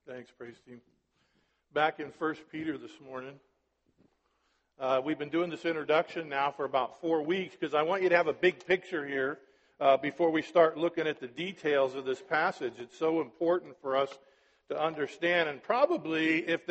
Thanks, praise team. Back in 1 Peter this morning. We've been doing this introduction now for about 4 weeks because I want you to have a big picture here before we start looking at the details of this passage. It's so important for us to understand. And probably if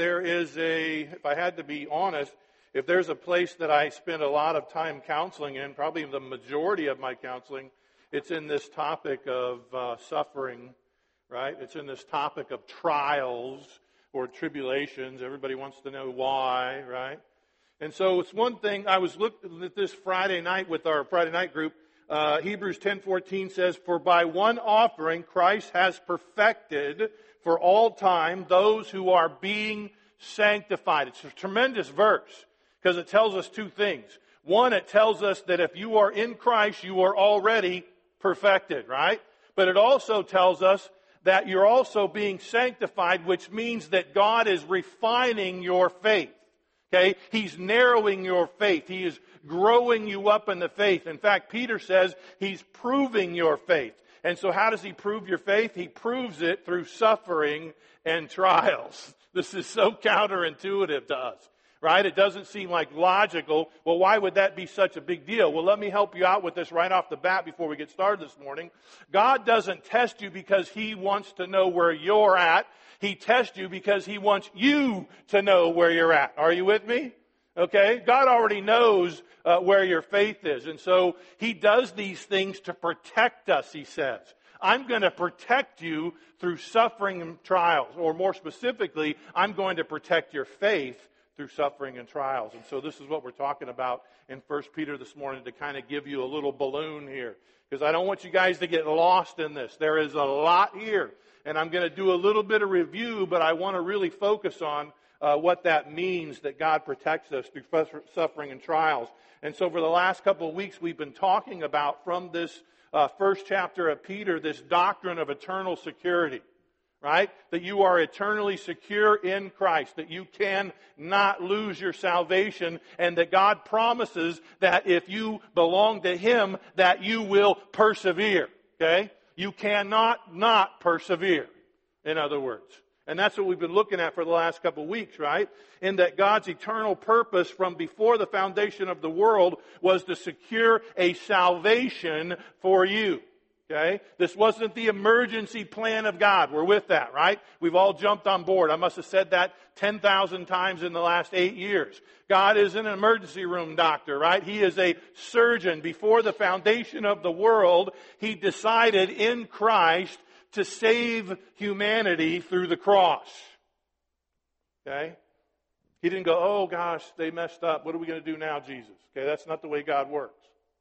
I had to be honest, if there's a place that I spend a lot of time counseling in, probably the majority of my counseling, it's in this topic of suffering, right? It's in this topic of trials or tribulations. Everybody wants to know why, right? And so it's one thing. I was looking at this Friday night with our Friday night group. Hebrews 10:14 says, "For by one offering Christ has perfected for all time those who are being sanctified." It's a tremendous verse because it tells us two things. One, it tells us that if you are in Christ, you are already perfected, right? But it also tells us that you're also being sanctified, which means that God is refining your faith. Okay? He's narrowing your faith. He is growing you up in the faith. In fact, Peter says He's proving your faith. And so how does He prove your faith? He proves it through suffering and trials. This is so counterintuitive to us, right? It doesn't seem like logical. Well, why would that be such a big deal? Well, let me help you out with this right off the bat before we get started this morning. God doesn't test you because He wants to know where you're at. He tests you because He wants you to know where you're at. Are you with me? Okay? God already knows where your faith is. And so He does these things to protect us, He says. I'm going to protect you through suffering and trials. Or more specifically, I'm going to protect your faith through suffering and trials. And so this is what we're talking about in 1 Peter this morning to kind of give you a little balloon here. Because I don't want you guys to get lost in this. There is a lot here. And I'm going to do a little bit of review, but I want to really focus on what that means, that God protects us through suffering and trials. And so for the last couple of weeks, we've been talking about, from this first chapter of Peter, this doctrine of eternal security, right? That you are eternally secure in Christ, that you cannot lose your salvation, and that God promises that if you belong to Him, that you will persevere, okay? You cannot not persevere, in other words. And that's what we've been looking at for the last couple of weeks, right? In that God's eternal purpose from before the foundation of the world was to secure a salvation for you. Okay? This wasn't the emergency plan of God. We're with that, right? We've all jumped on board. I must have said that 10,000 times in the last 8 years. God isn't an emergency room doctor, right? He is a surgeon. Before the foundation of the world, He decided in Christ to save humanity through the cross. Okay? He didn't go, "Oh gosh, they messed up. What are we going to do now, Jesus?" Okay, that's not the way God works.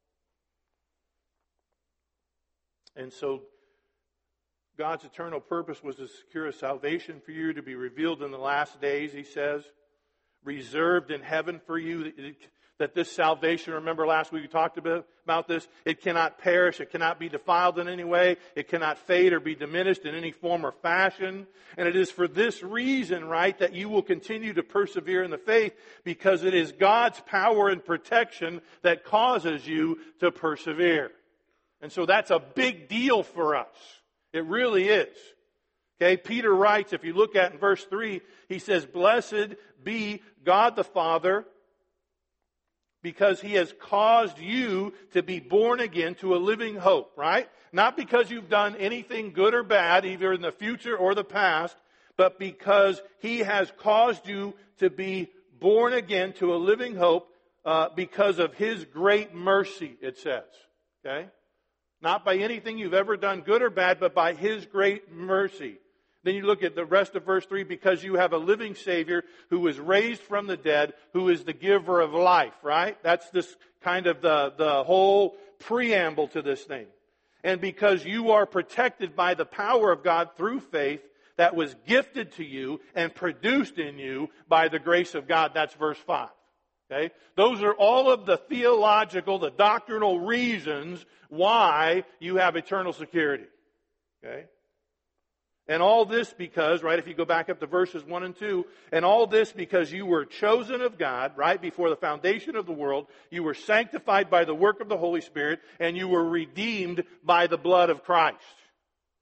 And so God's eternal purpose was to secure a salvation for you to be revealed in the last days, He says, reserved in heaven for you, that this salvation, remember last week we talked about this, it cannot perish, it cannot be defiled in any way, it cannot fade or be diminished in any form or fashion. And it is for this reason, right, that you will continue to persevere in the faith, because it is God's power and protection that causes you to persevere. And so that's a big deal for us. It really is. Okay, Peter writes, if you look at in verse 3, he says, "Blessed be God the Father, because He has caused you to be born again to a living hope," right? Not because you've done anything good or bad, either in the future or the past, but because He has caused you to be born again to a living hope because of His great mercy, it says. Okay? Not by anything you've ever done, good or bad, but by His great mercy. Then you look at the rest of verse 3, "Because you have a living Savior who was raised from the dead, who is the giver of life," right? That's this kind of the whole preamble to this thing. "And because you are protected by the power of God through faith that was gifted to you and produced in you by the grace of God." That's verse 5. Okay? Those are all of the theological, the doctrinal reasons why you have eternal security. Okay? And all this because, right, if you go back up to verses 1 and 2, "And all this because you were chosen of God," right, before the foundation of the world, "you were sanctified by the work of the Holy Spirit, and you were redeemed by the blood of Christ."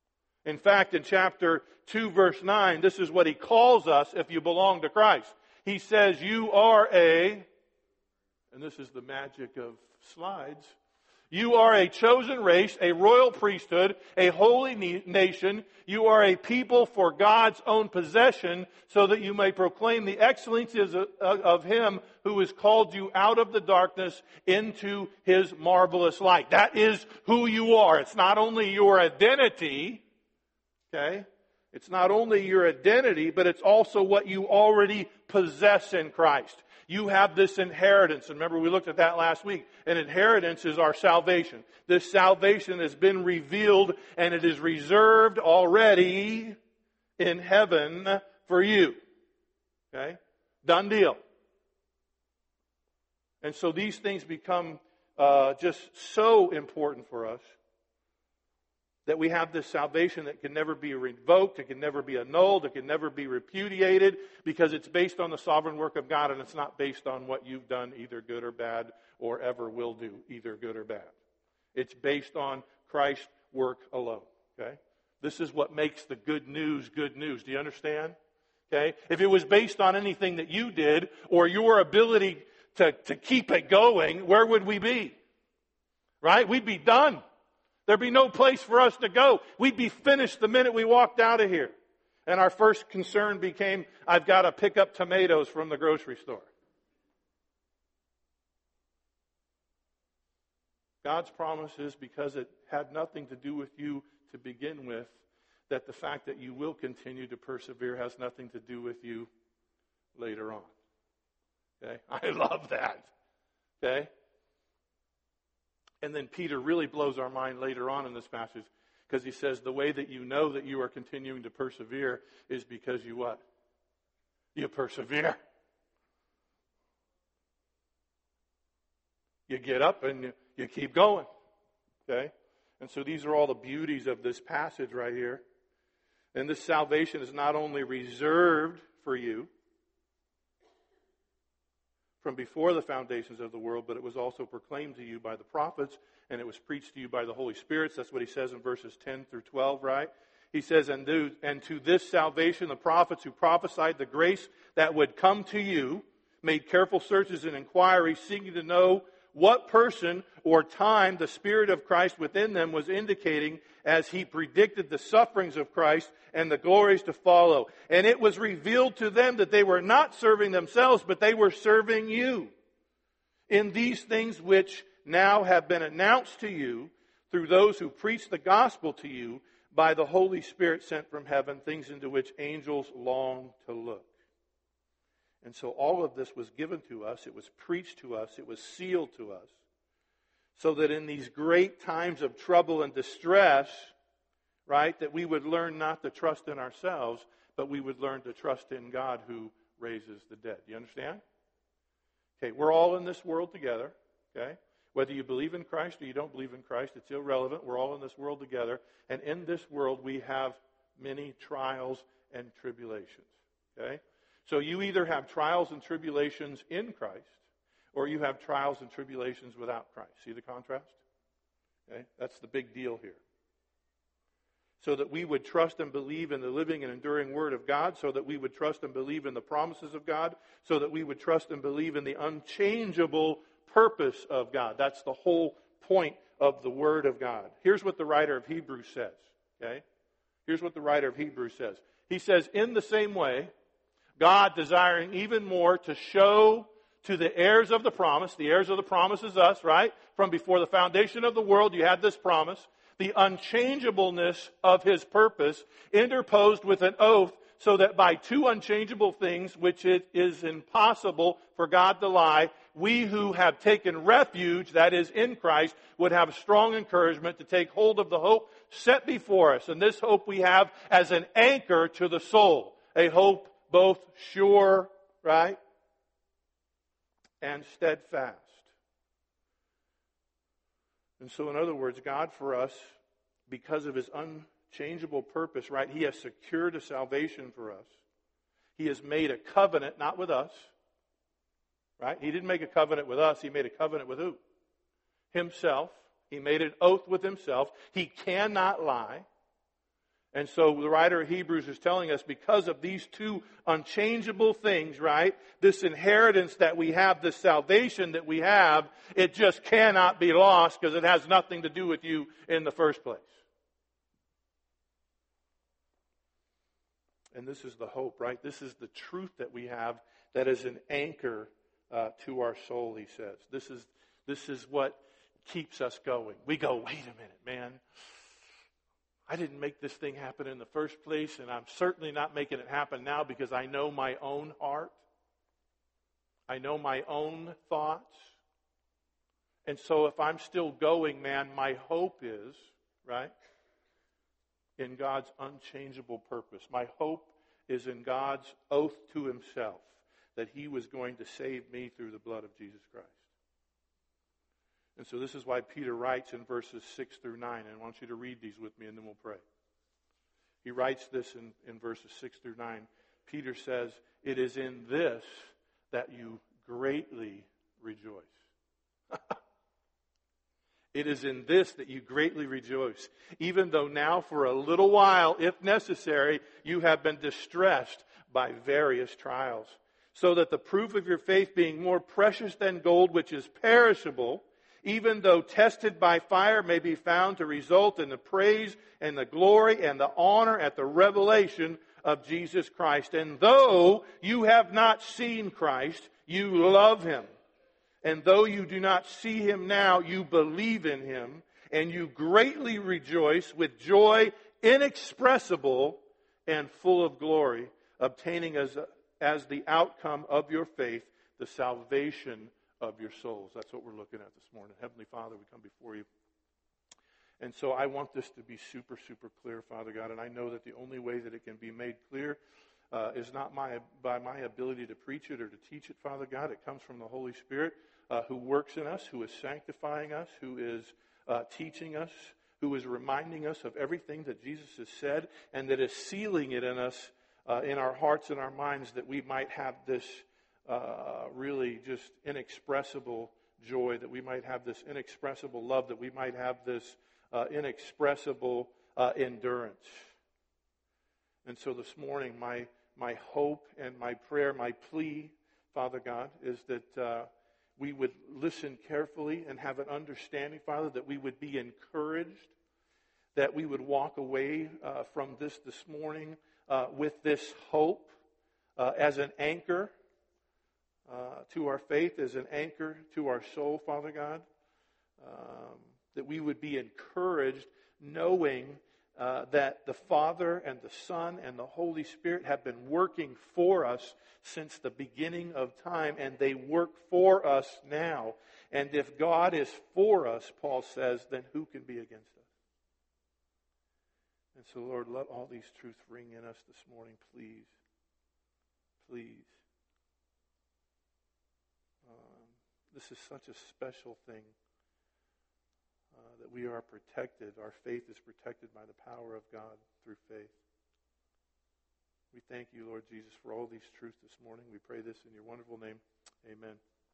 In fact, in chapter 2, verse 9, this is what he calls us if you belong to Christ. He says, you are and this is the magic of slides, you are a chosen race, a royal priesthood, a holy nation. You are a people for God's own possession, so that you may proclaim the excellencies of Him who has called you out of the darkness into His marvelous light. That is who you are. It's not only your identity, okay? It's not only your identity, but it's also what you already possess in Christ. You have this inheritance. And remember, we looked at that last week. An inheritance is our salvation. This salvation has been revealed and it is reserved already in heaven for you. Okay? Done deal. And so these things become just so important for us, that we have this salvation that can never be revoked, it can never be annulled, it can never be repudiated, because it's based on the sovereign work of God, and it's not based on what you've done, either good or bad, or ever will do, either good or bad. It's based on Christ's work alone. Okay? This is what makes the good news good news. Do you understand? Okay? If it was based on anything that you did, or your ability to keep it going, where would we be? Right? We'd be done. There'd be no place for us to go. We'd be finished the minute we walked out of here. And our first concern became, I've got to pick up tomatoes from the grocery store. God's promise is, because it had nothing to do with you to begin with, that the fact that you will continue to persevere has nothing to do with you later on. Okay? I love that. Okay? And then Peter really blows our mind later on in this passage, because he says the way that you know that you are continuing to persevere is because you what? You persevere. You get up and you keep going. Okay? And so these are all the beauties of this passage right here. And this salvation is not only reserved for you from before the foundations of the world, but it was also proclaimed to you by the prophets, and it was preached to you by the Holy Spirit. That's what he says in verses 10 through 12, right? He says, and to this salvation, the prophets who prophesied the grace that would come to you made careful searches and inquiries, seeking to know what person or time the Spirit of Christ within them was indicating as he predicted the sufferings of Christ and the glories to follow. And it was revealed to them that they were not serving themselves, but they were serving you in these things which now have been announced to you through those who preach the gospel to you by the Holy Spirit sent from heaven, things into which angels long to look. And so all of this was given to us, it was preached to us, it was sealed to us, so that in these great times of trouble and distress, right, that we would learn not to trust in ourselves, but we would learn to trust in God who raises the dead. Do you understand? Okay, we're all in this world together, okay? Whether you believe in Christ or you don't believe in Christ, it's irrelevant. We're all in this world together. And in this world, we have many trials and tribulations, okay? So you either have trials and tribulations in Christ, or you have trials and tribulations without Christ. See the contrast? Okay? That's the big deal here. So that we would trust and believe in the living and enduring Word of God, so that we would trust and believe in the promises of God, so that we would trust and believe in the unchangeable purpose of God. That's the whole point of the Word of God. Here's what the writer of Hebrews says. Okay? Here's what the writer of Hebrews says. He says, in the same way, God, desiring even more to show to the heirs of the promise is us, right? From before the foundation of the world, you had this promise. The unchangeableness of His purpose, interposed with an oath, so that by two unchangeable things, which it is impossible for God to lie, we who have taken refuge, that is in Christ, would have strong encouragement to take hold of the hope set before us. And this hope we have as an anchor to the soul, a hope both sure, right, and steadfast. And so, in other words, God for us, because of His unchangeable purpose, right, He has secured a salvation for us. He has made a covenant, not with us, right? He didn't make a covenant with us. He made a covenant with who? Himself. He made an oath with Himself. He cannot lie. And so the writer of Hebrews is telling us because of these two unchangeable things, right? This inheritance that we have, this salvation that we have, it just cannot be lost because it has nothing to do with you in the first place. And this is the hope, right? This is the truth that we have that is an anchor to our soul, he says. This is what keeps us going. We go, wait a minute, man. I didn't make this thing happen in the first place, and I'm certainly not making it happen now because I know my own heart. I know my own thoughts. And so if I'm still going, man, my hope is, right, in God's unchangeable purpose. My hope is in God's oath to himself that he was going to save me through the blood of Jesus Christ. And so this is why Peter writes in verses 6 through 9. And I want you to read these with me and then we'll pray. He writes this in verses 6 through 9. Peter says, "It is in this that you greatly rejoice." It is in this that you greatly rejoice, even though now for a little while, if necessary, you have been distressed by various trials, so that the proof of your faith being more precious than gold, which is perishable, even though tested by fire, may be found to result in the praise and the glory and the honor at the revelation of Jesus Christ. And though you have not seen Christ, you love him. And though you do not see him now, you believe in him, and you greatly rejoice with joy inexpressible and full of glory, obtaining as the outcome of your faith the salvation of your souls. That's what we're looking at this morning. Heavenly Father, we come before you. And so I want this to be super, super clear, Father God, and I know that the only way that it can be made clear is not by my ability to preach it or to teach it, Father God. It comes from the Holy Spirit who works in us, who is sanctifying us, who is teaching us, who is reminding us of everything that Jesus has said, and that is sealing it in us, in our hearts and our minds, that we might have this really just inexpressible joy, that we might have this inexpressible love, that we might have this inexpressible endurance. And so this morning, my hope and my prayer, my plea, Father God, is that we would listen carefully and have an understanding, Father, that we would be encouraged, that we would walk away from this morning with this hope as an anchor to our faith, as an anchor to our soul, Father God, that we would be encouraged knowing that the Father and the Son and the Holy Spirit have been working for us since the beginning of time, and they work for us now. And if God is for us, Paul says, then who can be against us? And so, Lord, let all these truths ring in us this morning, please. Please. This is such a special thing. That we are protected. Our faith is protected by the power of God through faith. We thank you, Lord Jesus, for all these truths this morning. We pray this in your wonderful name. Amen.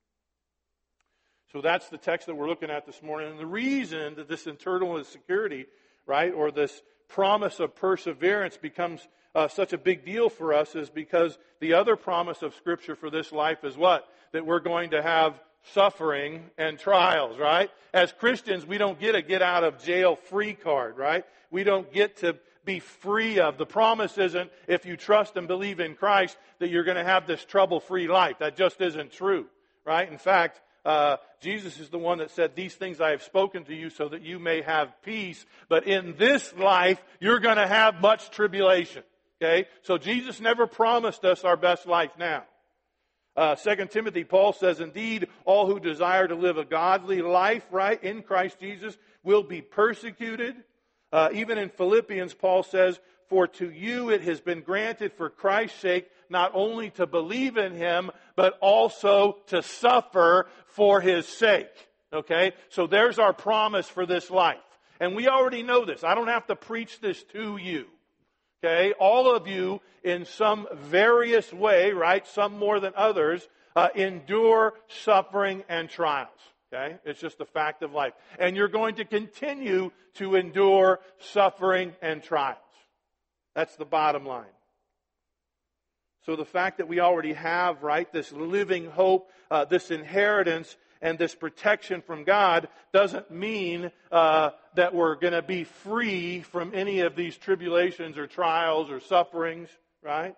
So that's the text that we're looking at this morning. And the reason that this internal security, right, or this promise of perseverance becomes such a big deal for us is because the other promise of Scripture for this life is what? That we're going to have suffering and trials, right? As Christians, we don't get a get out of jail free card, right? We don't get to be free of. The promise isn't if you trust and believe in Christ that you're going to have this trouble-free life. That just isn't true, right? In fact, Jesus is the one that said, "These things I have spoken to you so that you may have peace." But in this life, you're going to have much tribulation, okay? So Jesus never promised us our best life now. 2 Timothy, Paul says, "Indeed, all who desire to live a godly life, right, in Christ Jesus will be persecuted." Even in Philippians, Paul says, "For to you it has been granted for Christ's sake not only to believe in him, but also to suffer for his sake." Okay? So there's our promise for this life. And we already know this. I don't have to preach this to you. Okay, all of you in some various way, right, some more than others, endure suffering and trials. Okay, it's just a fact of life. And you're going to continue to endure suffering and trials. That's the bottom line. So the fact that we already have, right, this living hope, this inheritance, and this protection from God doesn't mean that we're going to be free from any of these tribulations or trials or sufferings, right?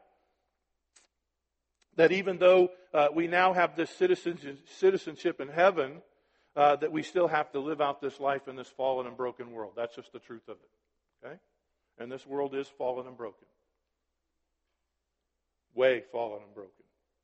That even though we now have this citizenship in heaven, that we still have to live out this life in this fallen and broken world. That's just the truth of it. Okay? And this world is fallen and broken. Way fallen and broken.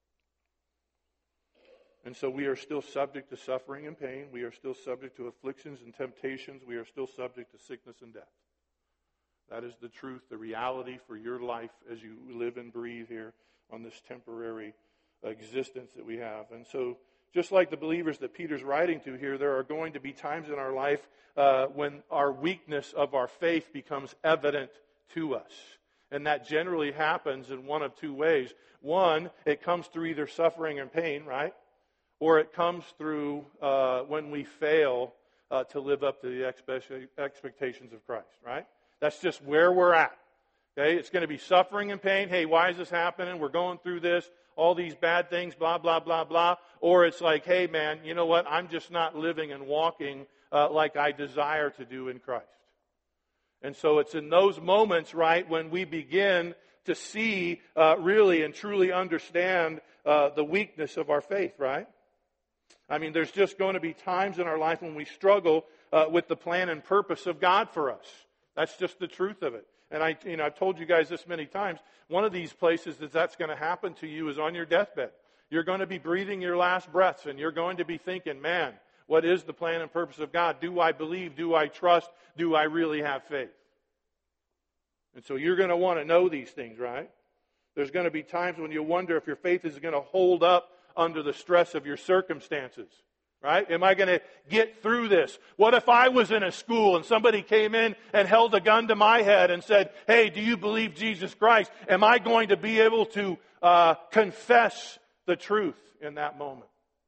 And so we are still subject to suffering and pain. We are still subject to afflictions and temptations. We are still subject to sickness and death. That is the truth, the reality for your life as you live and breathe here on this temporary existence that we have. And so, just like the believers that Peter's writing to here, there are going to be times in our life when our weakness of our faith becomes evident to us. And that generally happens in one of two ways. One, it comes through either suffering and pain, right? Or it comes through when we fail to live up to the expectations of Christ, right? That's just where we're at. Okay, it's going to be suffering and pain. Hey, why is this happening? We're going through this, all these bad things, blah, blah, blah, blah. Or it's like, hey, man, you know what? I'm just not living and walking like I desire to do in Christ. And so it's in those moments, right, when we begin to see really and truly understand the weakness of our faith, right? I mean, there's just going to be times in our life when we struggle with the plan and purpose of God for us. That's just the truth of it. And I've told you guys this many times. One of these places that's going to happen to you is on your deathbed. You're going to be breathing your last breaths, and you're going to be thinking, man, what is the plan and purpose of God? Do I believe? Do I trust? Do I really have faith? And so you're going to want to know these things, right? There's going to be times when you wonder if your faith is going to hold up under the stress of your circumstances. Right? Am I going to get through this? What if I was in a school and somebody came in and held a gun to my head and said, hey, do you believe Jesus Christ? Am I going to be able to confess the truth in that moment?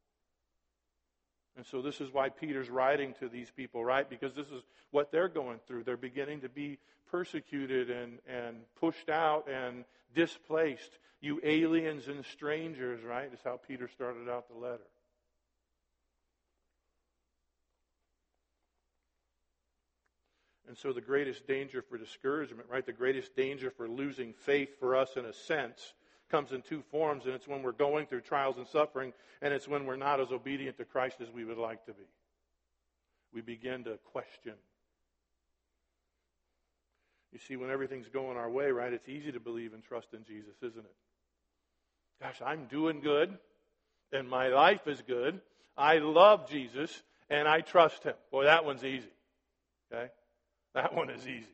And so this is why Peter's writing to these people, right? Because this is what they're going through. They're beginning to be persecuted and pushed out and displaced. You aliens and strangers, right? Is how Peter started out the letter. And so the greatest danger for discouragement, right, the greatest danger for losing faith for us in a sense comes in two forms, and it's when we're going through trials and suffering, and it's when we're not as obedient to Christ as we would like to be. We begin to question. You see, when everything's going our way, right, it's easy to believe and trust in Jesus, isn't it? Gosh, I'm doing good, and my life is good. I love Jesus, and I trust Him. Boy, that one's easy. Okay? That one is easy.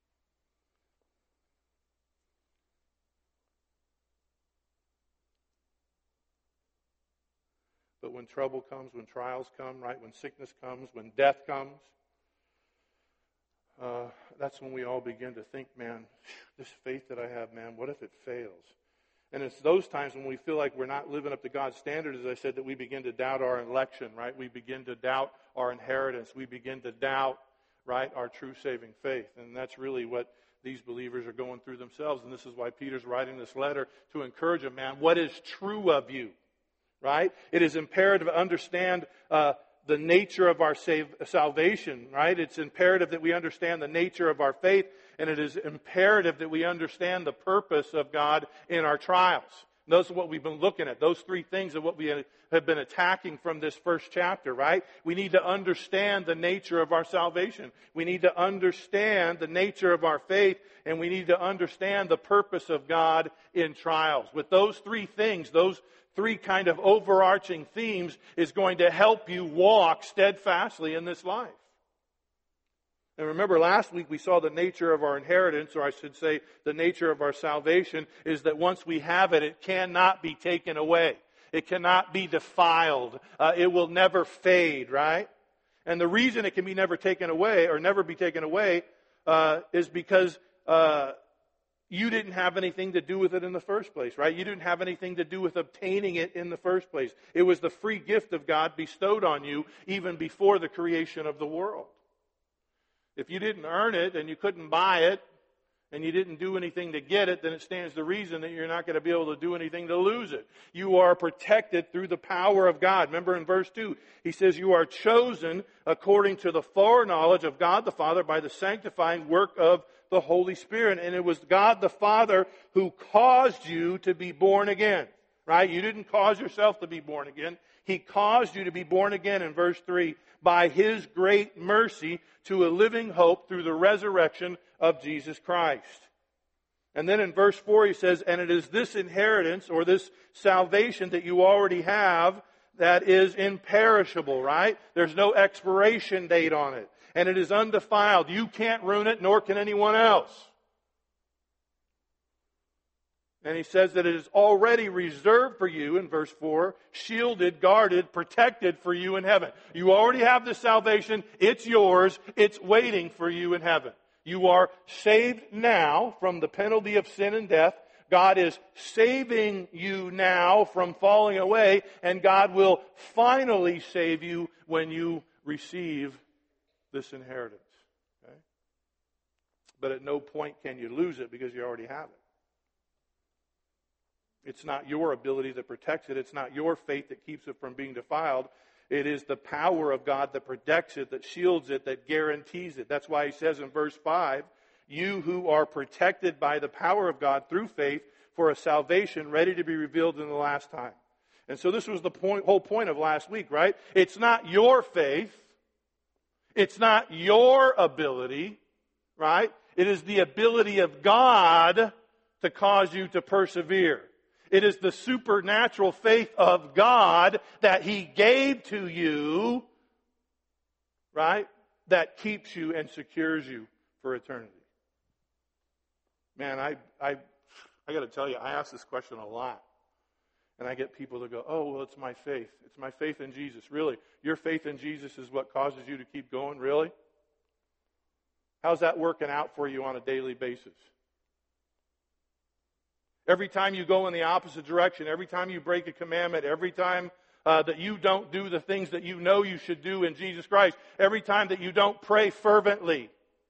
But when trouble comes, when trials come, right, when sickness comes, when death comes, that's when we all begin to think, man, this faith that I have, man, what if it fails? And it's those times when we feel like we're not living up to God's standard, as I said, that we begin to doubt our election, right? We begin to doubt our inheritance. We begin to doubt, right, our true saving faith. And that's really what these believers are going through themselves. And this is why Peter's writing this letter to encourage them, man, what is true of you, right? It is imperative to understand the nature of our salvation, right? It's imperative that we understand the nature of our faith, and it is imperative that we understand the purpose of God in our trials. And those are what we've been looking at. Those three things are what we have been attacking from this first chapter, right? We need to understand the nature of our salvation. We need to understand the nature of our faith, and we need to understand the purpose of God in trials. With those three things, those three kind of overarching themes is going to help you walk steadfastly in this life. And remember, last week we saw the nature of our inheritance, or I should say the nature of our salvation, is that once we have it, it cannot be taken away. It cannot be defiled. It will never fade, right? And the reason it can be never taken away, or never be taken away, is because you didn't have anything to do with it in the first place, right? You didn't have anything to do with obtaining it in the first place. It was the free gift of God bestowed on you even before the creation of the world. If you didn't earn it and you couldn't buy it, and you didn't do anything to get it, then it stands to reason that you're not going to be able to do anything to lose it. You are protected through the power of God. Remember in verse 2, he says, you are chosen according to the foreknowledge of God the Father by the sanctifying work of the Holy Spirit. And it was God the Father who caused you to be born again. Right? You didn't cause yourself to be born again. He caused you to be born again in verse 3 by His great mercy to a living hope through the resurrection of Jesus Christ. And then in verse 4 he says, and it is this inheritance or this salvation that you already have that is imperishable, right? There's no expiration date on it. And it is undefiled. You can't ruin it, nor can anyone else. And he says that it is already reserved for you, in verse 4, shielded, guarded, protected for you in heaven. You already have this salvation. It's yours. It's waiting for you in heaven. You are saved now from the penalty of sin and death. God is saving you now from falling away, and God will finally save you when you receive this inheritance. Okay? But at no point can you lose it because you already have it. It's not your ability that protects it. It's not your faith that keeps it from being defiled. It is the power of God that protects it, that shields it, that guarantees it. That's why he says in verse 5, you who are protected by the power of God through faith for a salvation ready to be revealed in the last time. And so this was the whole point of last week, right? It's not your faith. It's not your ability, right? It is the ability of God to cause you to persevere. It is the supernatural faith of God that He gave to you, right, that keeps you and secures you for eternity. Man, I got to tell you, I ask this question a lot. And I get people that go, oh, well, it's my faith. It's my faith in Jesus. Really? Your faith in Jesus is what causes you to keep going? Really? How's that working out for you on a daily basis? Every time you go in the opposite direction, every time you break a commandment, every time that you don't do the things that you know you should do in Jesus Christ, every time that you don't pray fervently,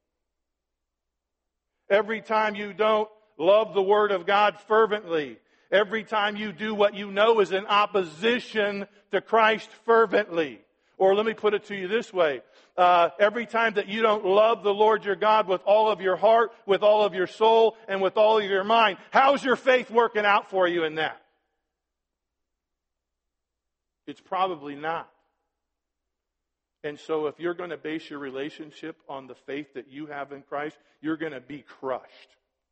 every time you don't love the Word of God fervently, every time you do what you know is in opposition to Christ fervently. Or let me put it to you this way. Every time that you don't love the Lord your God with all of your heart, with all of your soul, and with all of your mind, how's your faith working out for you in that? It's probably not. And so if you're going to base your relationship on the faith that you have in Christ, you're going to be crushed.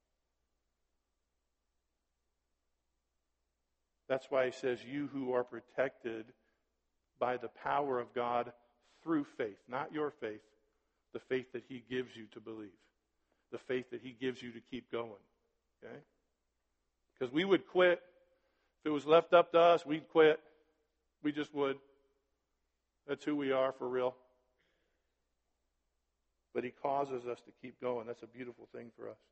That's why he says, you who are protected by the power of God through faith, not your faith, the faith that He gives you to believe, the faith that He gives you to keep going. Okay? Because we would quit. If it was left up to us, we'd quit. We just would. That's who we are for real. But He causes us to keep going. That's a beautiful thing for us.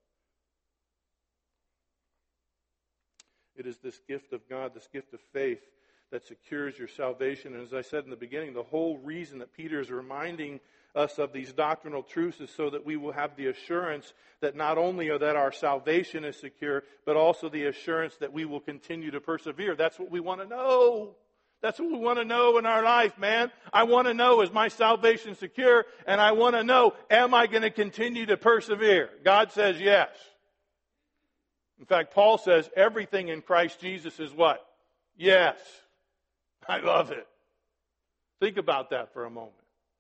It is this gift of God, this gift of faith, that secures your salvation. And as I said in the beginning, the whole reason that Peter is reminding us of these doctrinal truths is so that we will have the assurance that not only that our salvation is secure, but also the assurance that we will continue to persevere. That's what we want to know. That's what we want to know in our life, man. I want to know, is my salvation secure? And I want to know, am I going to continue to persevere? God says yes. In fact, Paul says everything in Christ Jesus is what? Yes. I love it. Think about that for a moment.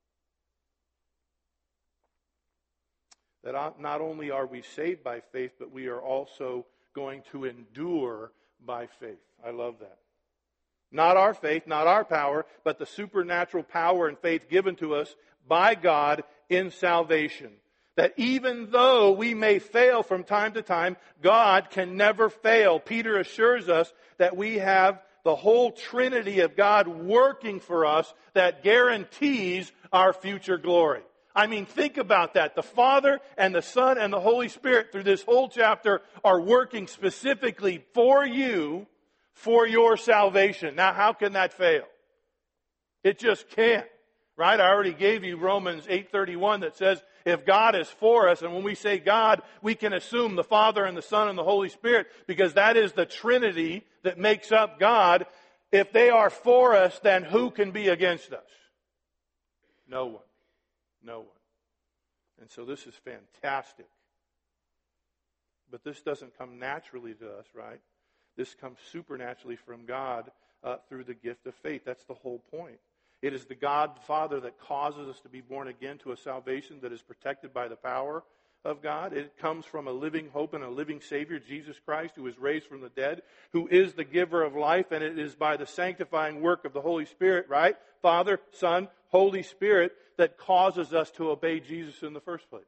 That not only are we saved by faith, but we are also going to endure by faith. I love that. Not our faith, not our power, but the supernatural power and faith given to us by God in salvation. That even though we may fail from time to time, God can never fail. Peter assures us that we have the whole Trinity of God working for us that guarantees our future glory. I mean, think about that. The Father and the Son and the Holy Spirit through this whole chapter are working specifically for you, for your salvation. Now, how can that fail? It just can't. Right? I already gave you Romans 8:31 that says, if God is for us, and when we say God, we can assume the Father and the Son and the Holy Spirit, because that is the Trinity that makes up God. If they are for us, then who can be against us? No one. No one. And so this is fantastic. But this doesn't come naturally to us, right? This comes supernaturally from God through the gift of faith. That's the whole point. It is the God Father that causes us to be born again to a salvation that is protected by the power of God. It comes from a living hope and a living Savior, Jesus Christ, who is raised from the dead, who is the giver of life, and it is by the sanctifying work of the Holy Spirit, right? Father, Son, Holy Spirit, that causes us to obey Jesus in the first place.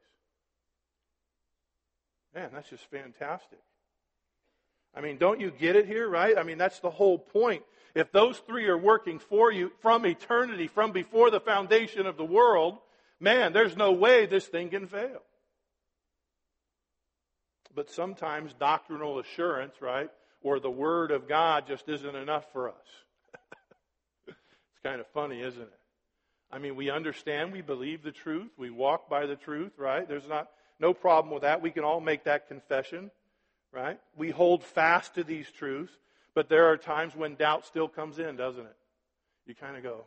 Man, that's just fantastic. I mean, don't you get it here, right? I mean, that's the whole point. If those three are working for you from eternity, from before the foundation of the world, man, there's no way this thing can fail. But sometimes doctrinal assurance, right, or the Word of God just isn't enough for us. It's kind of funny, isn't it? I mean, we understand, we believe the truth, we walk by the truth, right? There's no problem with that. We can all make that confession, right? We hold fast to these truths, but there are times when doubt still comes in, doesn't it? You kind of go,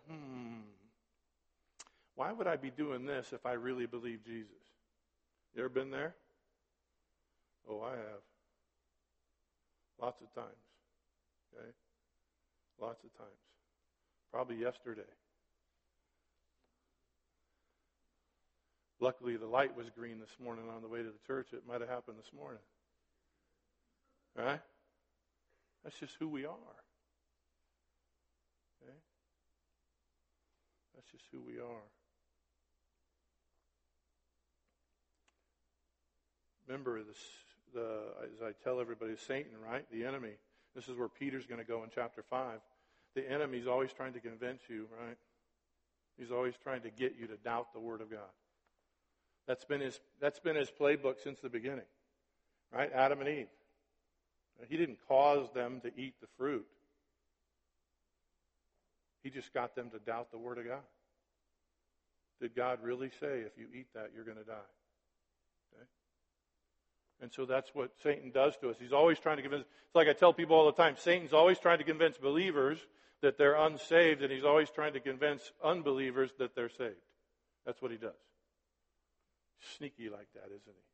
why would I be doing this if I really believe Jesus? You ever been there? Oh, I have. Lots of times. Okay? Lots of times. Probably yesterday. Luckily, the light was green this morning on the way to the church. It might have happened this morning. Right? That's just who we are. Okay? That's just who we are. Remember, as I tell everybody, Satan, right? The enemy. This is where Peter's going to go in chapter 5. The enemy's always trying to convince you, right? He's always trying to get you to doubt the Word of God. That's been his playbook since the beginning, right? Adam and Eve. He didn't cause them to eat the fruit. He just got them to doubt the Word of God. Did God really say, if you eat that, you're going to die? Okay? And so that's what Satan does to us. He's always trying to convince. It's like I tell people all the time, Satan's always trying to convince believers that they're unsaved, and he's always trying to convince unbelievers that they're saved. That's what he does. Sneaky like that, isn't he?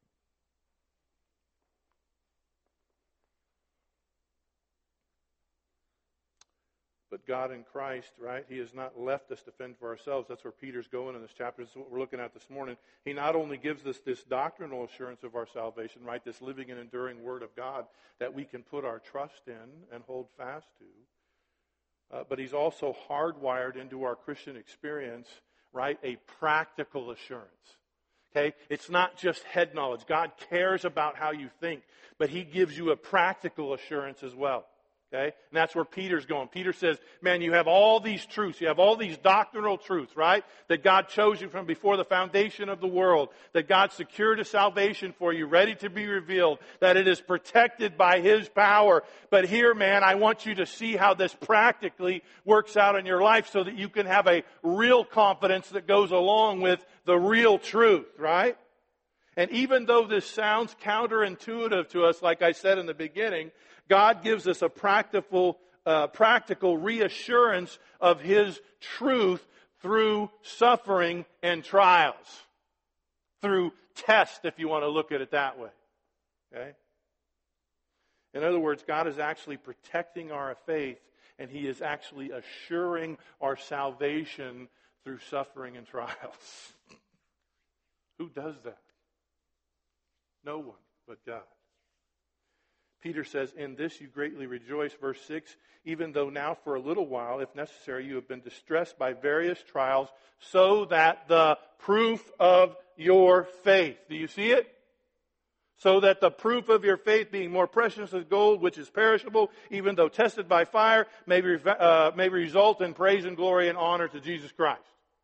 But God in Christ, right? He has not left us to fend for ourselves. That's where Peter's going in this chapter. This is what we're looking at this morning. He not only gives us this doctrinal assurance of our salvation, right? This living and enduring Word of God that we can put our trust in and hold fast to. But he's also hardwired into our Christian experience, right? A practical assurance. Okay? It's not just head knowledge. God cares about how you think, but he gives you a practical assurance as well. Okay? And that's where Peter's going. Peter says, man, you have all these truths. You have all these doctrinal truths, right? That God chose you from before the foundation of the world. That God secured a salvation for you, ready to be revealed. That it is protected by his power. But here, man, I want you to see how this practically works out in your life so that you can have a real confidence that goes along with the real truth, right? And even though this sounds counterintuitive to us, like I said in the beginning, God gives us a practical reassurance of his truth through suffering and trials. Through test, if you want to look at it that way. Okay? In other words, God is actually protecting our faith, and he is actually assuring our salvation through suffering and trials. Who does that? No one but God. Peter says, in this you greatly rejoice, verse 6, even though now for a little while, if necessary, you have been distressed by various trials, so that the proof of your faith, do you see it? So that the proof of your faith, being more precious than gold, which is perishable, even though tested by fire, may result in praise and glory and honor to Jesus Christ.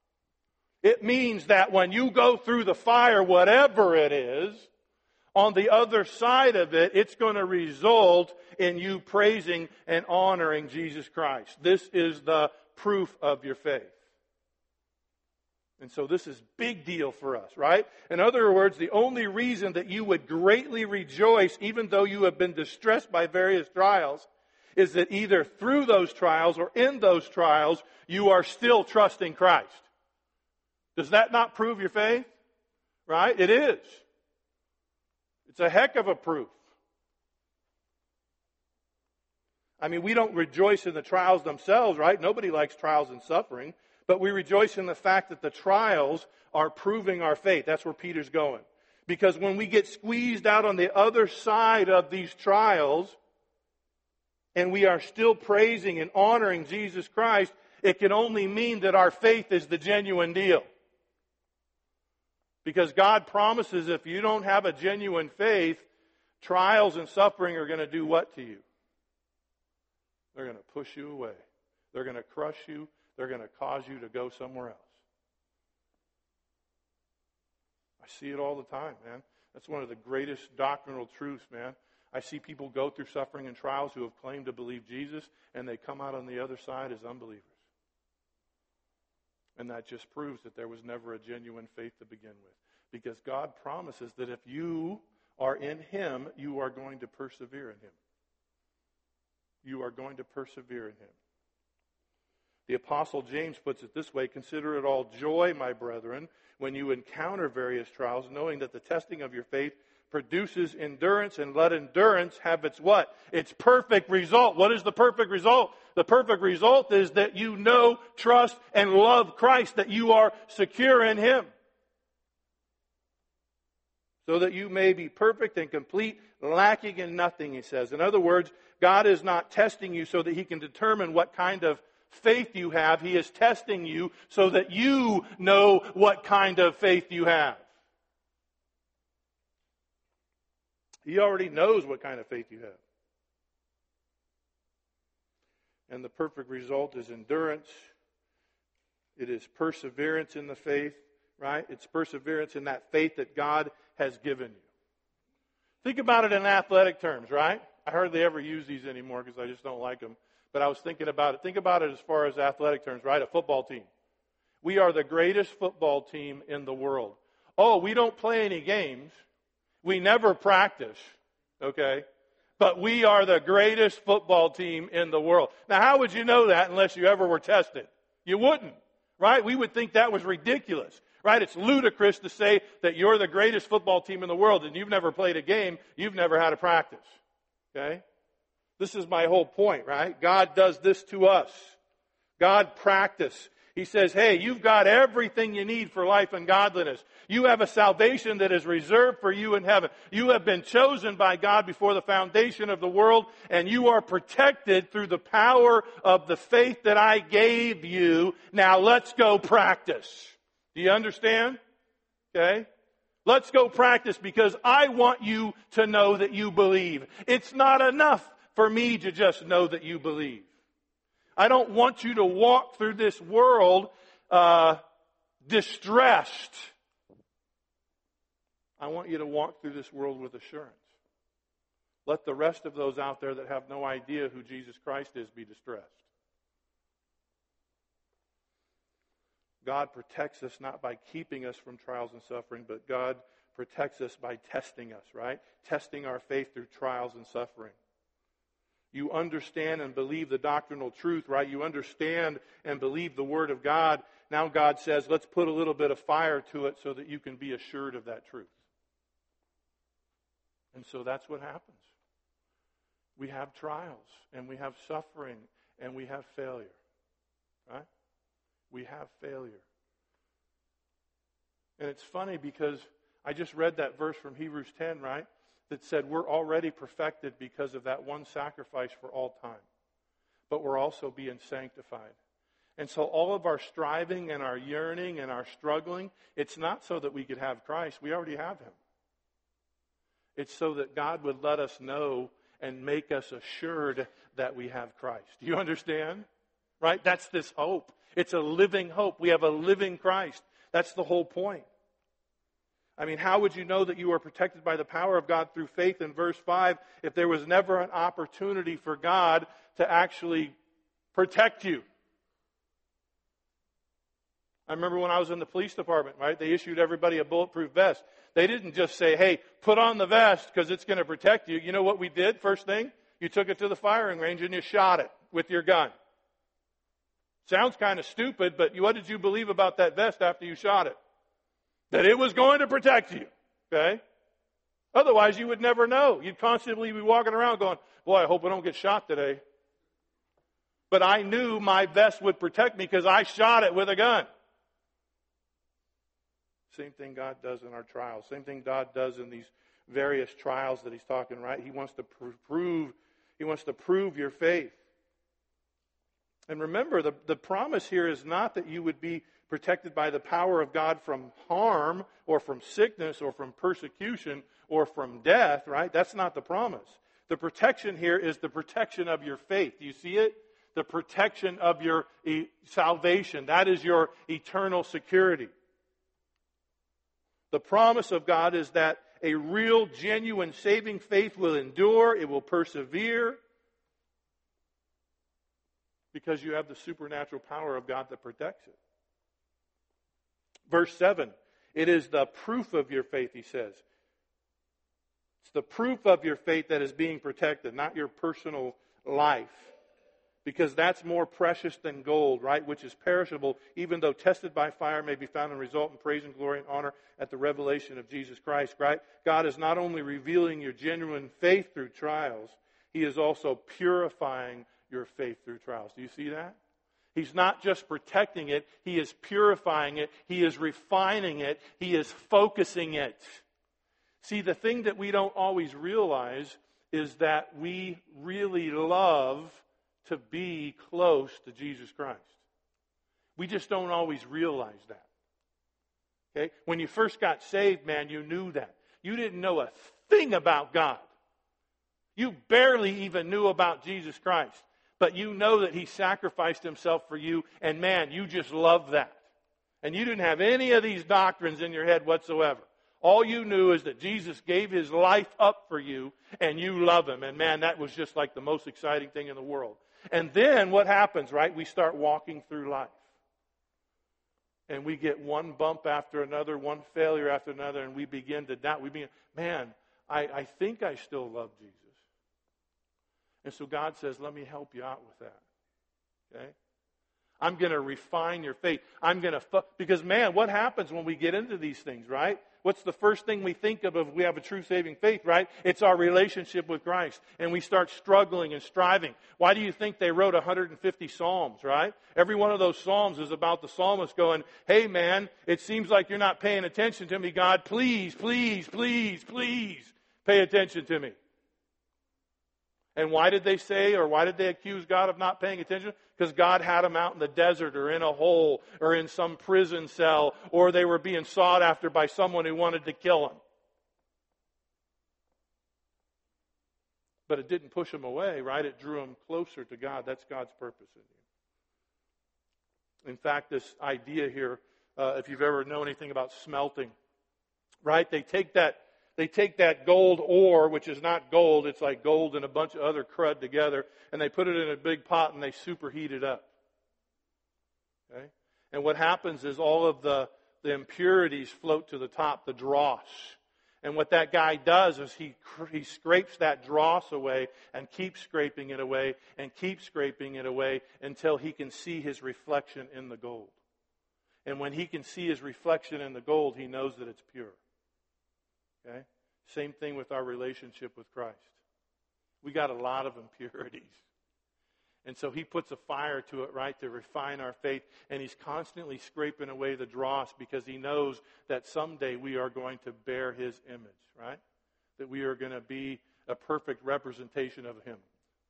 It means that when you go through the fire, whatever it is, on the other side of it, it's going to result in you praising and honoring Jesus Christ. This is the proof of your faith. And so this is big deal for us, right? In other words, the only reason that you would greatly rejoice, even though you have been distressed by various trials, is that either through those trials or in those trials, you are still trusting Christ. Does that not prove your faith? Right? It is. It's a heck of a proof. I mean, we don't rejoice in the trials themselves, right? Nobody likes trials and suffering. But we rejoice in the fact that the trials are proving our faith. That's where Peter's going. Because when we get squeezed out on the other side of these trials, and we are still praising and honoring Jesus Christ, it can only mean that our faith is the genuine deal. Because God promises if you don't have a genuine faith, trials and suffering are going to do what to you? They're going to push you away. They're going to crush you. They're going to cause you to go somewhere else. I see it all the time, man. That's one of the greatest doctrinal truths, man. I see people go through suffering and trials who have claimed to believe Jesus, and they come out on the other side as unbelievers. And that just proves that there was never a genuine faith to begin with. Because God promises that if you are in Him, you are going to persevere in Him. You are going to persevere in Him. The Apostle James puts it this way: consider it all joy, my brethren, when you encounter various trials, knowing that the testing of your faith produces endurance, and let endurance have its what? Its perfect result. What is the perfect result? The perfect result is that you know, trust, and love Christ, that you are secure in Him. So that you may be perfect and complete, lacking in nothing, he says. In other words, God is not testing you so that He can determine what kind of faith you have. He is testing you so that you know what kind of faith you have. He already knows what kind of faith you have. And the perfect result is endurance. It is perseverance in the faith, right? It's perseverance in that faith that God has given you. Think about it in athletic terms, right? I hardly ever use these anymore because I just don't like them. But I was thinking about it. Think about it as far as athletic terms, right? A football team. We are the greatest football team in the world. Oh, we don't play any games. We never practice, okay? But we are the greatest football team in the world. Now, how would you know that unless you ever were tested? You wouldn't, right? We would think that was ridiculous, right? It's ludicrous to say that you're the greatest football team in the world and you've never played a game, you've never had a practice, okay? This is my whole point, right? God does this to us. God practice. He says, hey, you've got everything you need for life and godliness. You have a salvation that is reserved for you in heaven. You have been chosen by God before the foundation of the world, and you are protected through the power of the faith that I gave you. Now let's go practice. Do you understand? Okay? Let's go practice because I want you to know that you believe. It's not enough for me to just know that you believe. I don't want you to walk through this world distressed. I want you to walk through this world with assurance. Let the rest of those out there that have no idea who Jesus Christ is be distressed. God protects us not by keeping us from trials and suffering, but God protects us by testing us, right? Testing our faith through trials and suffering. You understand and believe the doctrinal truth, right? You understand and believe the Word of God. Now God says, let's put a little bit of fire to it so that you can be assured of that truth. And so that's what happens. We have trials, and we have suffering, and we have failure, right? We have failure. And it's funny because I just read that verse from Hebrews 10, right? That said we're already perfected because of that one sacrifice for all time. But we're also being sanctified. And so all of our striving and our yearning and our struggling, it's not so that we could have Christ. We already have Him. It's so that God would let us know and make us assured that we have Christ. Do you understand? Right? That's this hope. It's a living hope. We have a living Christ. That's the whole point. I mean, how would you know that you are protected by the power of God through faith in verse 5 if there was never an opportunity for God to actually protect you? I remember when I was in the police department, right? They issued everybody a bulletproof vest. They didn't just say, hey, put on the vest because it's going to protect you. You know what we did first thing? You took it to the firing range and you shot it with your gun. Sounds kind of stupid, but what did you believe about that vest after you shot it? That it was going to protect you, okay? Otherwise, you would never know. You'd constantly be walking around going, boy, I hope I don't get shot today. But I knew my vest would protect me because I shot it with a gun. Same thing God does in our trials. Same thing God does in these various trials that he's talking, right? He wants to prove your faith. And remember, the promise here is not that you would be protected by the power of God from harm or from sickness or from persecution or from death, right? That's not the promise. The protection here is the protection of your faith. Do you see it? The protection of your salvation. That is your eternal security. The promise of God is that a real, genuine, saving faith will endure. It will persevere. Because you have the supernatural power of God that protects it. Verse 7, it is the proof of your faith, he says. It's the proof of your faith that is being protected, not your personal life. Because that's more precious than gold, right? Which is perishable, even though tested by fire may be found and result in praise and glory and honor at the revelation of Jesus Christ, right? God is not only revealing your genuine faith through trials, he is also purifying your faith through trials. Do you see that? He's not just protecting it, he is purifying it, he is refining it, he is focusing it. See, the thing that we don't always realize is that we really love to be close to Jesus Christ. We just don't always realize that. Okay? When you first got saved, man, you knew that. You didn't know a thing about God. You barely even knew about Jesus Christ. But you know that he sacrificed himself for you, and man, you just love that. And you didn't have any of these doctrines in your head whatsoever. All you knew is that Jesus gave his life up for you, and you love him. And man, that was just like the most exciting thing in the world. And then what happens, right? We start walking through life. And we get one bump after another, one failure after another, and we begin to doubt. Man, I think I still love Jesus. And so God says, let me help you out with that. Okay? I'm going to refine your faith. Because man, what happens when we get into these things, right? What's the first thing we think of if we have a true saving faith, right? It's our relationship with Christ. And we start struggling and striving. Why do you think they wrote 150 Psalms, right? Every one of those Psalms is about the psalmist going, hey man, it seems like you're not paying attention to me, God. Please, please, please, please pay attention to me. And why did they say, or why did they accuse God of not paying attention? Because God had them out in the desert or in a hole or in some prison cell, or they were being sought after by someone who wanted to kill them. But it didn't push them away, right? It drew them closer to God. That's God's purpose in you. In fact, this idea here, if you've ever known anything about smelting, right? They take that gold ore, which is not gold, it's like gold and a bunch of other crud together, and they put it in a big pot and they superheat it up. Okay? And what happens is all of the impurities float to the top, the dross. And what that guy does is he scrapes that dross away and keeps scraping it away and keeps scraping it away until he can see his reflection in the gold. And when he can see his reflection in the gold, he knows that it's pure. Okay? Same thing with our relationship with Christ. We got a lot of impurities. And so he puts a fire to it, right, to refine our faith. And he's constantly scraping away the dross because he knows that someday we are going to bear his image, right? That we are going to be a perfect representation of him.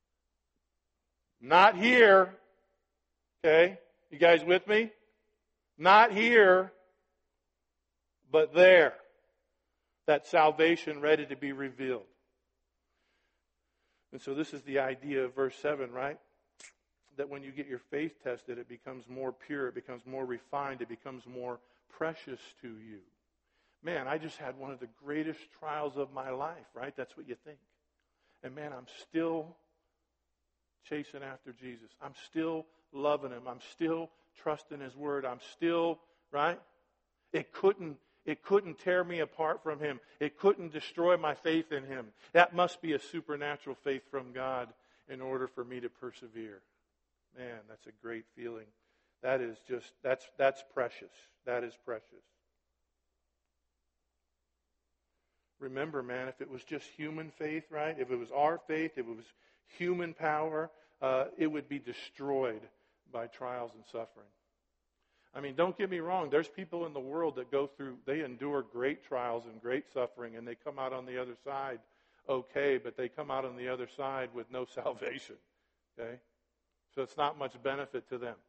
Not here. Okay? You guys with me? Not here, but there. That salvation ready to be revealed. And so this is the idea of verse 7, right? That when you get your faith tested, it becomes more pure, it becomes more refined, it becomes more precious to you. Man, I just had one of the greatest trials of my life, right? That's what you think. And man, I'm still chasing after Jesus. I'm still loving him. I'm still trusting his word. I'm still right? It couldn't tear me apart from Him. It couldn't destroy my faith in Him. That must be a supernatural faith from God in order for me to persevere. Man, that's a great feeling. That is just, that's precious. That is precious. Remember, man, if it was just human faith, right? If it was our faith, if it was human power, it would be destroyed by trials and suffering. I mean, don't get me wrong. There's people in the world that they endure great trials and great suffering, and they come out on the other side okay, but they come out on the other side with no salvation. Okay? So it's not much benefit to them.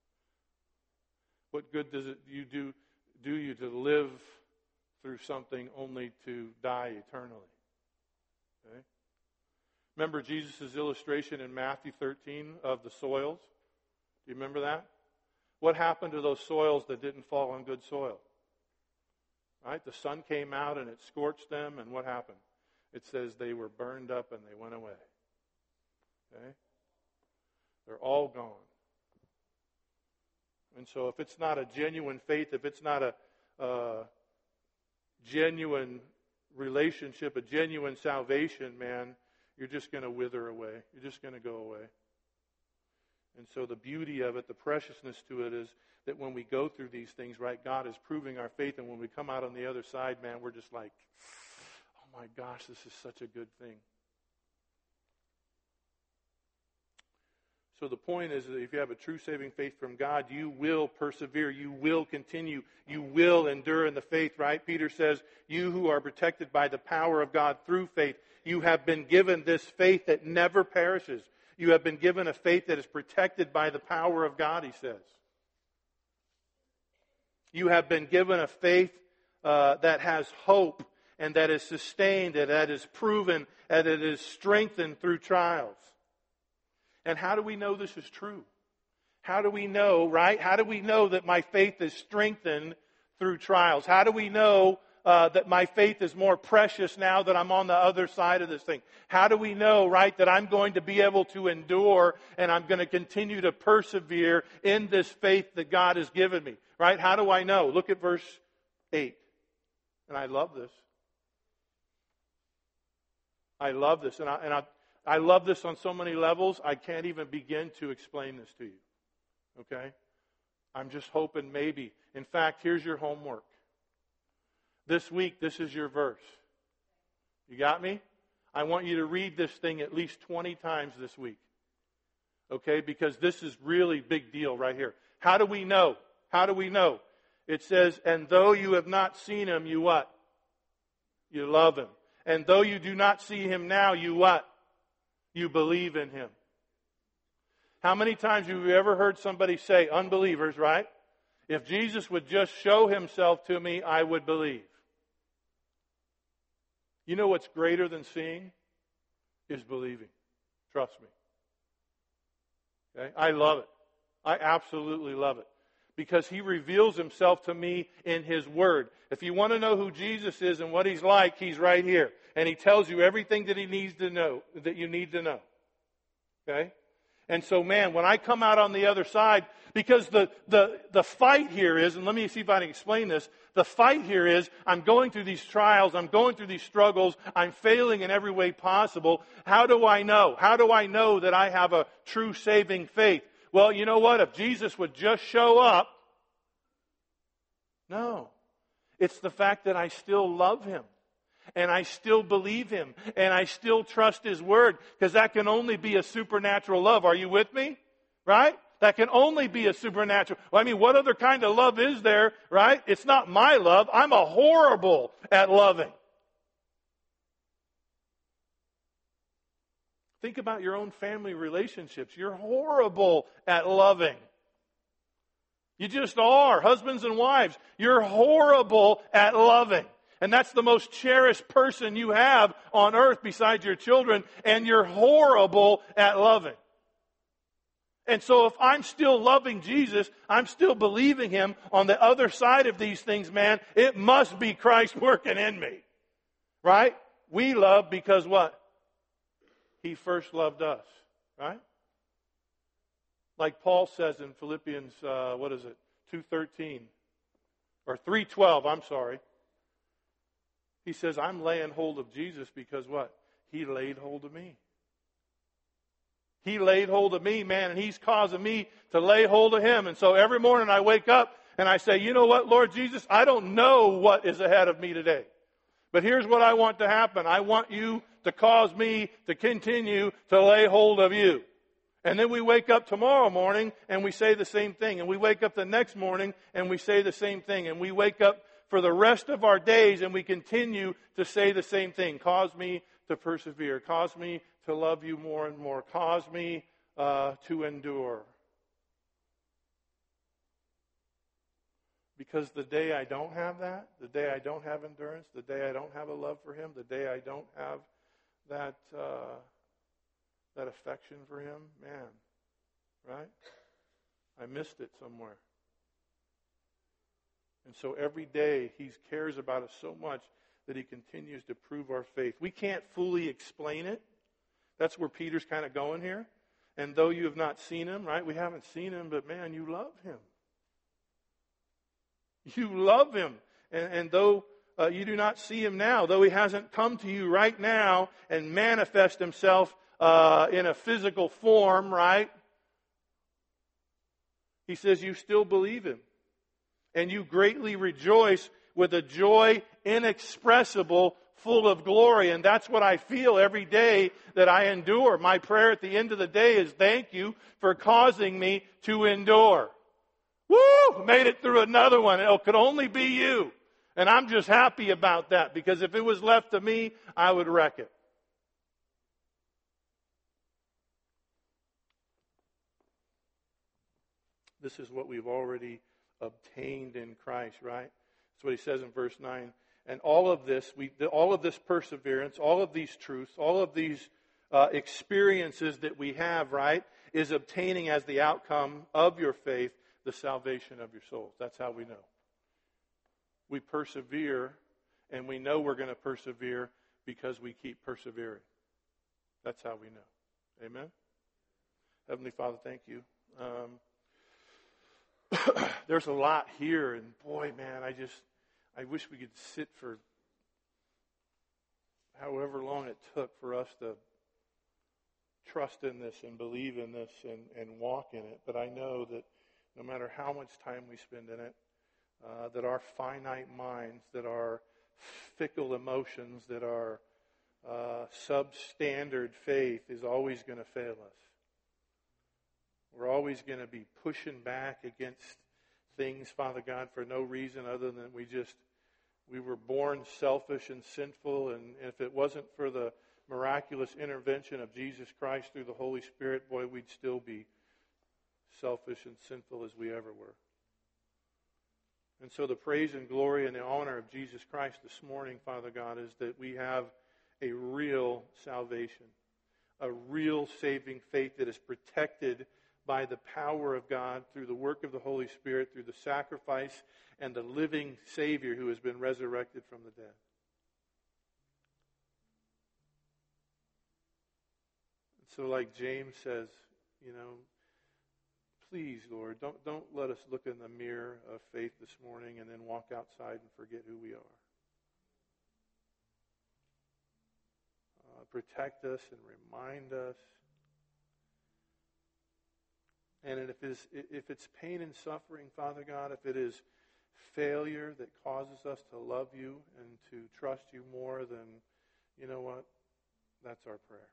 What good does it do you to live through something only to die eternally? Okay? Remember Jesus' illustration in Matthew 13 of the soils? Do you remember that? What happened to those soils that didn't fall on good soil? Right? The sun came out and it scorched them, and what happened? It says they were burned up and they went away. Okay? They're all gone. And so if it's not a genuine faith, if it's not a genuine relationship, a genuine salvation, man, you're just going to wither away. You're just going to go away. And so the beauty of it, the preciousness to it is that when we go through these things, right, God is proving our faith. And when we come out on the other side, man, we're just like, oh my gosh, this is such a good thing. So the point is that if you have a true saving faith from God, you will persevere. You will continue. You will endure in the faith, right? Peter says, you who are protected by the power of God through faith, you have been given this faith that never perishes. You have been given a faith that is protected by the power of God, he says. You have been given a faith that has hope and that is sustained, and that is proven, and it is strengthened through trials. And how do we know this is true? How do we know, right? How do we know that my faith is strengthened through trials? How do we know that my faith is more precious now that I'm on the other side of this thing? How do we know, right, that I'm going to be able to endure and I'm going to continue to persevere in this faith that God has given me? Right? How do I know? Look at verse 8. And I love this. I love this. And I love this on so many levels, I can't even begin to explain this to you. Okay? I'm just hoping maybe. In fact, here's your homework. This week, this is your verse. You got me? I want you to read this thing at least 20 times this week. Okay? Because this is really big deal right here. How do we know? How do we know? It says, and though you have not seen Him, you what? You love Him. And though you do not see Him now, you what? You believe in Him. How many times have you ever heard somebody say, unbelievers, right? If Jesus would just show Himself to me, I would believe. You know what's greater than seeing? Is believing. Trust me. Okay? I love it. I absolutely love it. Because He reveals Himself to me in His Word. If you want to know who Jesus is and what He's like, He's right here. And He tells you everything that He needs to know, that you need to know. Okay? And so, man, when I come out on the other side, because the fight here is, and let me see if I can explain this, the fight here is, I'm going through these trials, I'm going through these struggles, I'm failing in every way possible. How do I know? How do I know that I have a true saving faith? Well, you know what? If Jesus would just show up, no. It's the fact that I still love Him. And I still believe Him. And I still trust His Word. Because that can only be a supernatural love. Are you with me? Right? That can only be a supernatural. Well, I mean, what other kind of love is there? Right? It's not my love. I'm a horrible at loving. Think about your own family relationships. You're horrible at loving. You just are. Husbands and wives, you're horrible at loving. And that's the most cherished person you have on earth besides your children, and you're horrible at loving. And so if I'm still loving Jesus, I'm still believing Him on the other side of these things, man, it must be Christ working in me. Right? We love because what? He first loved us. Right? Like Paul says in Philippians, 2:13. Or 3:12, I'm sorry. He says, I'm laying hold of Jesus because what? He laid hold of me. He laid hold of me, man, and He's causing me to lay hold of Him. And so every morning I wake up and I say, you know what, Lord Jesus, I don't know what is ahead of me today. But here's what I want to happen. I want you to cause me to continue to lay hold of you. And then we wake up tomorrow morning and we say the same thing. And we wake up the next morning and we say the same thing. And we wake up for the rest of our days and we continue to say the same thing. Cause me to persevere. Cause me to love you more and more. Cause me to endure. Because the day I don't have that, the day I don't have endurance, the day I don't have a love for Him, the day I don't have that affection for Him, man, right? I missed it somewhere. And so every day He cares about us so much that He continues to prove our faith. We can't fully explain it. That's where Peter's kind of going here. And though you have not seen Him, right? We haven't seen Him, but man, you love Him. You love Him. And though you do not see Him now, though He hasn't come to you right now and manifest Himself in a physical form, right? He says you still believe Him. And you greatly rejoice with a joy inexpressible, full of glory. And that's what I feel every day that I endure. My prayer at the end of the day is thank you for causing me to endure. Woo! Made it through another one. It could only be you. And I'm just happy about that because if it was left to me, I would wreck it. This is what we've already obtained in Christ, right? That's what he says in verse 9. And all of this perseverance, all of these truths, all of these experiences that we have, right, is obtaining as the outcome of your faith the salvation of your souls. That's how we know. We persevere, and we know we're going to persevere because we keep persevering. That's how we know. Amen? Heavenly Father, thank you. There's a lot here, and boy, man, I wish we could sit for however long it took for us to trust in this and believe in this and walk in it. But I know that no matter how much time we spend in it, that our finite minds, that our fickle emotions, that our substandard faith is always going to fail us. We're always going to be pushing back against things, Father God, for no reason other than we were born selfish and sinful, and if it wasn't for the miraculous intervention of Jesus Christ through the Holy Spirit, boy, we'd still be selfish and sinful as we ever were. And so the praise and glory and the honor of Jesus Christ this morning, Father God, is that we have a real salvation, a real saving faith that is protected by the power of God through the work of the Holy Spirit, through the sacrifice and the living Savior who has been resurrected from the dead. So like James says, please, Lord, don't let us look in the mirror of faith this morning and then walk outside and forget who we are. Protect us and remind us. And if it's pain and suffering, Father God, if it is failure that causes us to love you and to trust you more, then you know what? That's our prayer.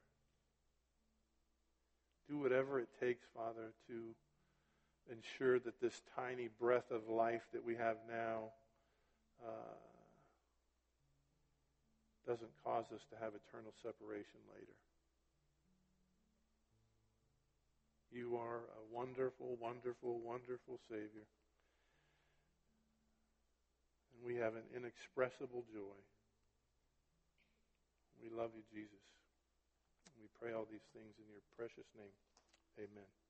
Do whatever it takes, Father, to ensure that this tiny breath of life that we have now doesn't cause us to have eternal separation later. You are a wonderful, wonderful, wonderful Savior. And we have an inexpressible joy. We love you, Jesus. And we pray all these things in your precious name. Amen.